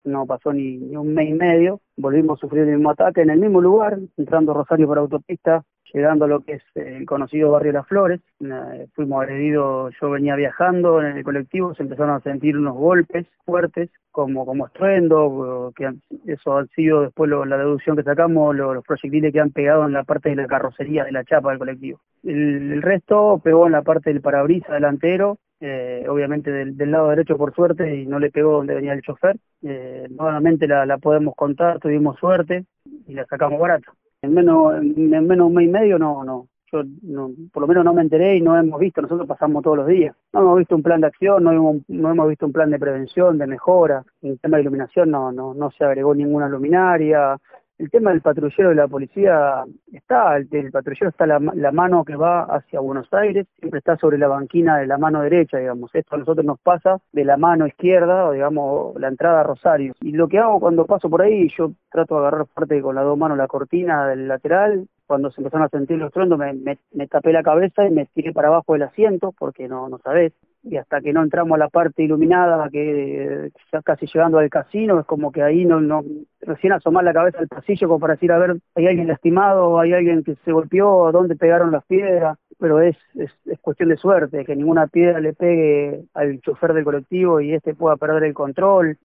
no pasó ni un mes y medio, volvimos a sufrir el mismo ataque en el mismo lugar, entrando a Rosario por autopista, llegando a lo que es el conocido barrio Las Flores. Fuimos agredidos, yo venía viajando en el colectivo, se empezaron a sentir unos golpes fuertes, como estruendo, eso ha sido después la deducción que sacamos, los proyectiles que han pegado en la parte de la carrocería de la chapa del colectivo. El resto pegó en la parte del parabrisas delantero, obviamente del lado derecho por suerte, y no le pegó donde venía el chofer. Nuevamente la podemos contar, tuvimos suerte y la sacamos barata. En menos de un mes y medio yo no, por lo menos no me enteré y no hemos visto, nosotros pasamos todos los días, no hemos visto un plan de acción, no hemos visto un plan de prevención, de mejora. En el tema de iluminación no se agregó ninguna luminaria. El tema del patrullero de la policía está, el patrullero está la mano que va hacia Buenos Aires, siempre está sobre la banquina de la mano derecha, digamos. Esto a nosotros nos pasa de la mano izquierda, o digamos, la entrada a Rosario. Y lo que hago cuando paso por ahí, yo trato de agarrar fuerte con las dos manos la cortina del lateral. Cuando se empezaron a sentir los truendos, me tapé la cabeza y me tiré para abajo del asiento, porque no sabés. Y hasta que no entramos a la parte iluminada, que ya casi llegando al casino, es como que ahí recién asomar la cabeza al pasillo como para decir, a ver, hay alguien lastimado, hay alguien que se golpeó, dónde pegaron las piedras. Pero es cuestión de suerte, que ninguna piedra le pegue al chofer del colectivo y este pueda perder el control.